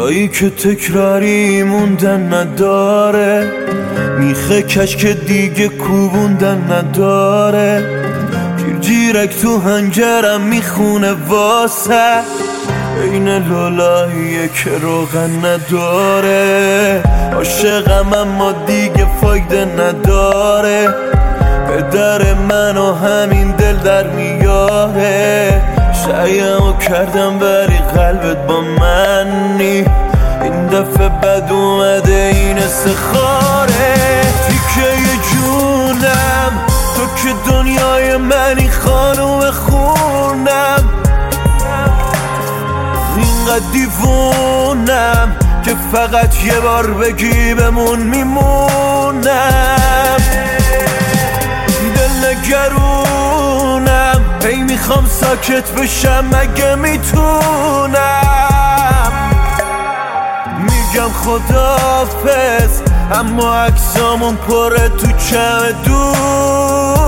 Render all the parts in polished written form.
جایی که تکراری موندن نداره، میخه کش که دیگه کوبوندن نداره. جیرک تو هنجرم میخونه واسه، این لولاییه که روغن نداره. عاشقم اما دیگه فایده نداره، پدر منو همین دل در میاره. سعیمو کردم ولی قلبت با من نی، این دفعه بد اومده این استخاره. تیکه جونم تو که دنیای منی، خانوم خونم، اینقدر دیوونم که فقط یه بار بگی بمون میمونم. دل نگرونم هی میخوام ساکت بشم مگه میتونم. میگم خداحافظ اما عکسامون پره تو چمدونم.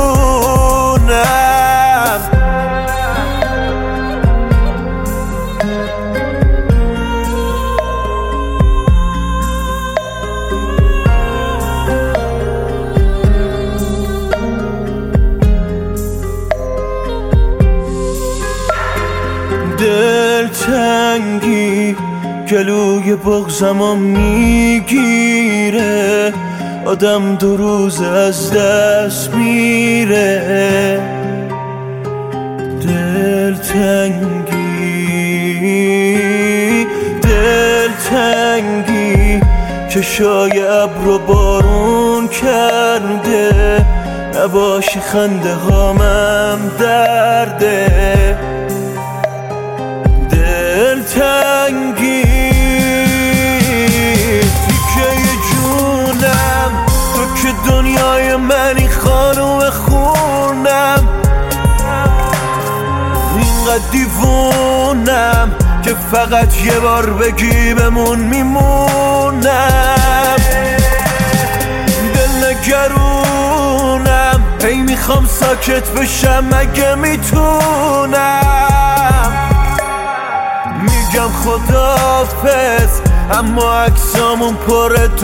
دلتنگی گلوی بغضمو میگیره، آدم 2 روز از دست میره. دلتنگی چشای ابر و بارون کرده، نباشی خنده هامم درده. دلتنگی تیکه جونم تو که دنیای منی، خانوم خونم، اینقدر دیوونم که فقط یه بار بگی بمون میمونم. دل نگرونم هی میخوام ساکت بشم مگه میتونم. میگم خداحافظ اما عکسامون پره تو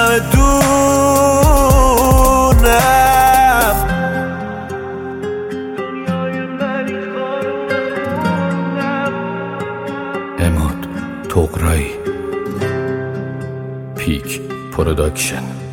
چمدونم. عماد طغرایی، پیک پروداکشن.